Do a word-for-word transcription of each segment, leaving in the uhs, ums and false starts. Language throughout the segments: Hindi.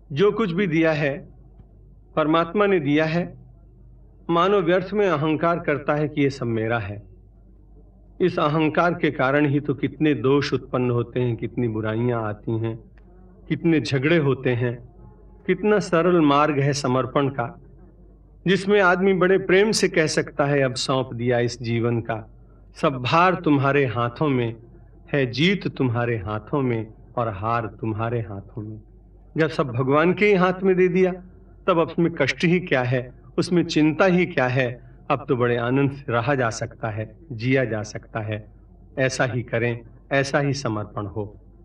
जो कुछ भी दिया है परमात्मा ने दिया है। मानव व्यर्थ में अहंकार करता है कि ये सब मेरा है। इस अहंकार के कारण ही तो कितने दोष उत्पन्न होते हैं, कितनी बुराइयां आती हैं, कितने झगड़े होते हैं। कितना सरल मार्ग है समर्पण का, जिसमें आदमी बड़े प्रेम से कह सकता है अब सौंप दिया इस जीवन का, सब भार तुम्हारे हाथों में है, जीत तुम्हारे हाथों में और हार तुम्हारे हाथों में। जब सब भगवान के ही हाथ में दे दिया तब उसमें कष्ट ही क्या है, उसमें चिंता ही क्या है। अब तो बड़े आनंद से रहा जा सकता है, जिया जा सकता है। ऐसा ही करें, ऐसा ही समर्पण हो।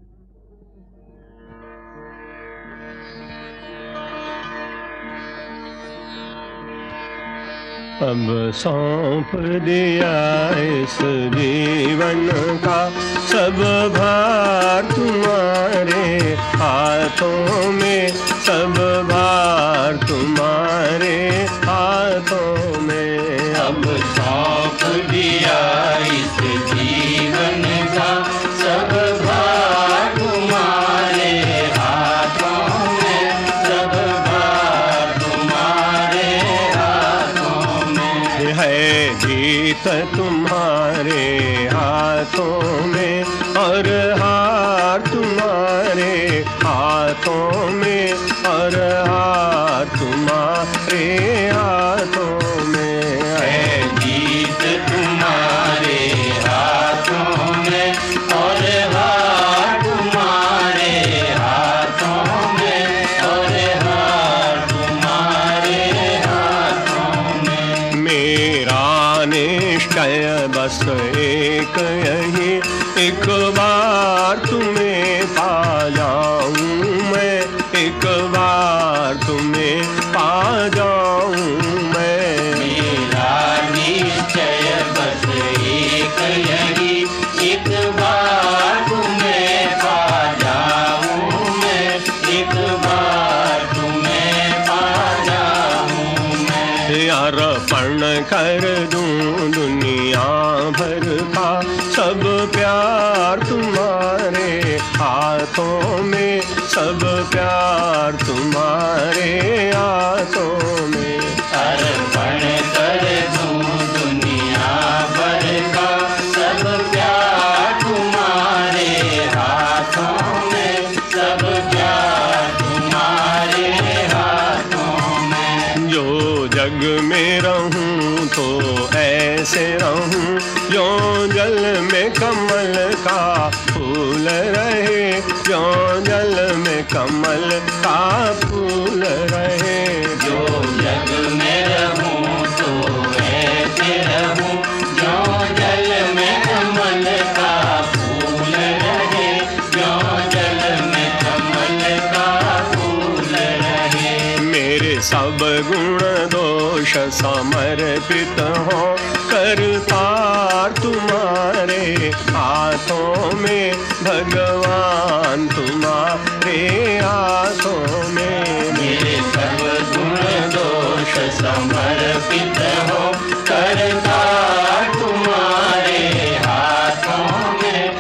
अब सौंप दिया इस जीवन का सब भार तुम्हारे हाथों में, सब भार तुम्हारे हाथों में। अब सौंप दिया इस जीवन का सब भार तुम्हारे हाथों में, सब भार तुम्हारे हाथों में। है जीत तुम्हारे हाथों में और हार तुम्हारे हाथों में, और हार तुम्हारे हाथों में। है जीत तुम्हारे हाथों में और हार तुम्हारे हाथों में, और हार तुम्हारे हाथों में। मेरा निश्चय बस एक यही, एक बार तुम्हें पा जाऊं मैं, एक बार तुम्हें पा जाऊं मैं। मेरा निश्चय बस एक यही, एक बार तुम्हें पा जाऊं मैं, एक बार तुम्हें पा जाऊं मैं। अर्पण कर दूं दुनिया भर का सब प्यार तुम्हारे हाथों में, सब प्यार तुम्हारे हाथों में। अर्पण कर दूं दुनिया भर का सब प्यार तुम्हारे हाथों में, सब प्यार तुम्हारे हाथों में। जो जग में रहूं तो ऐसे रहूं, जो जल में कमल का फूल रहे, जो जल में कमल का फूल रहे। जो जग में रहूं तो ऐसे रहूं, जो जल में कमल का फूल रहे, जो जल में कमल का फूल रहे। मेरे सब गुण दोष समर्पित हो, करतार तुम्हारे हाथों में, भगवान तुम्हारे हाथों में। मेरे सब गुण दोष समर्पित हो, करतार तुम्हारे हाथों में,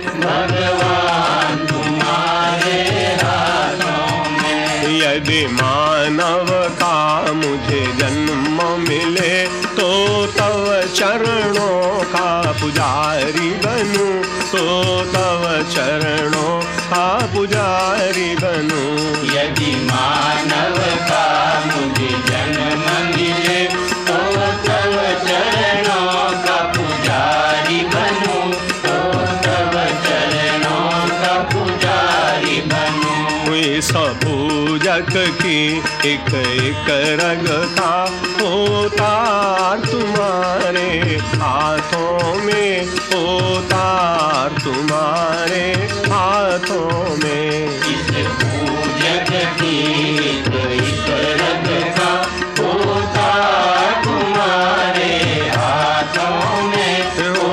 भगवान तुम्हारे हाथों में। यदि मानव का मुझे जन्म मिले तो तव चरणों का पुजारी बनूं, तो तव चरणों का पुजारी बनूं। यदि मानव का मुझे जन्म मिले तो तव चरणों का पुजारी बनूं, तो तव चरणों का पुजारी बनूं। इस पूजक की एक एक रग का उतार तुम्हारे हाथों में, उतार तुम्हारे हाथों में। इस पूजक की एक एक रग का उतार तुम्हारे हाथों में,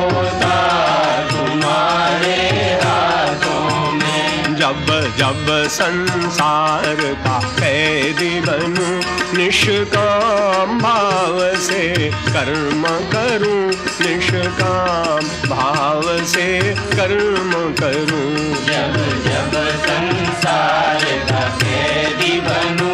उतार तुम्हारे हाथों में। जब जब संसार का कैदी बनूं, निष्काम भाव से कर्म करूं, निष्काम भाव से कर्म करूं। जब जब संसार का कैदी बनूं,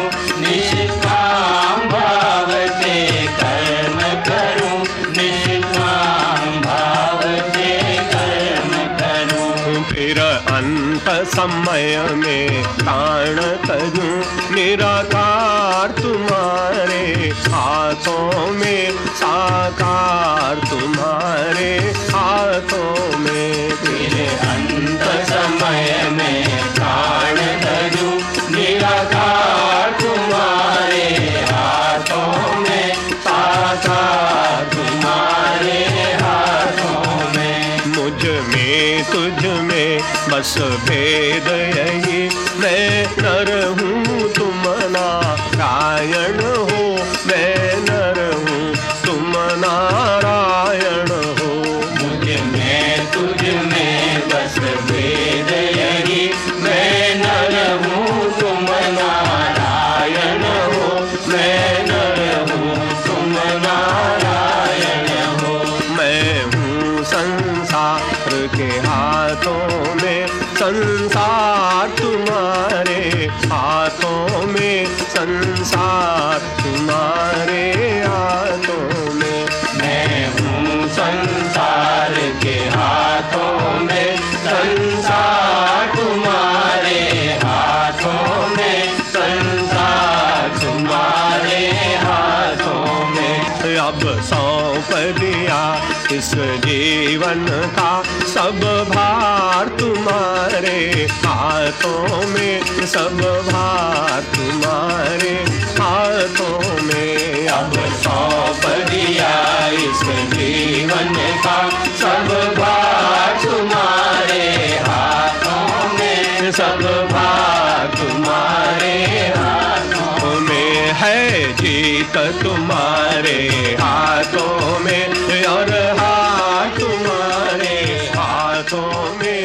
तजूं निराकार तुम्हारे हाथों में, साकार तुम्हारे हाथों में। तेरे अंत समय में प्राण तजूं निराकार तुम्हारे हाथों में, साकार तुम्हारे हाथों में। मुझ में तुझ में बस भेद यही, मैं नर हूँ तुम नारायण हो, मैं नर हूँ तुम नारायण हो। मुझ में तुझ में बस भेद यही, मैं नर हूँ तुम नारायण हो, मैं नर हूँ तुम नारायण हो। मैं हूँ संसार के हाथों में, संसार तुम्हारे हाथों में, संसार तुम्हारे हाथों में। मैं हूँ संसार के हाथों में, संसार तुम्हारे हाथों में, संसार तुम्हारे हाथों में। अब सौंप दिया इस जीवन का सब भार तुम्हारे हाथों में, सब भार तुम्हारे हाथों में। अब सौंप दिया इस जीवन का सब भार तुम्हारे हाथों में, सब भार तुम्हारे हाथों में। है जीत तुम्हारे हाथों में और हार तुम्हारे हाथों में।